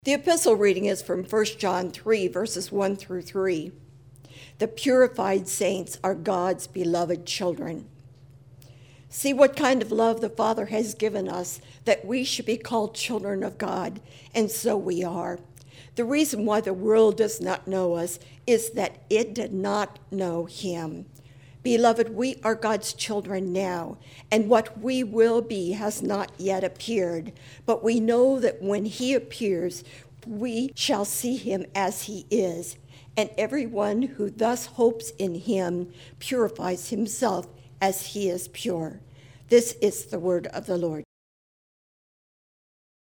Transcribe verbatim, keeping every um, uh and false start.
The epistle reading is from First John three, verses one through three. The purified saints are God's beloved children. See what kind of love the Father has given us, that we should be called children of God, and so we are. The reason why the world does not know us is that it did not know him. Beloved, we are God's children now, and what we will be has not yet appeared. But we know that when he appears, we shall see him as he is. And everyone who thus hopes in him purifies himself as he is pure. This is the word of the Lord.